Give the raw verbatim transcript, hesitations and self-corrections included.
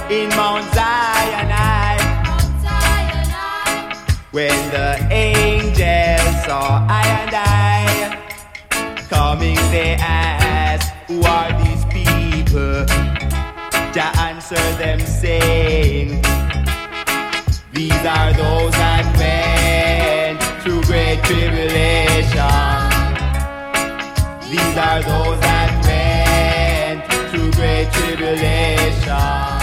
in Mount Zion. When the angels saw I and I coming, they asked, who are these people? Jah answered them saying, these are those that went through great tribulation. These are those that went through great tribulation.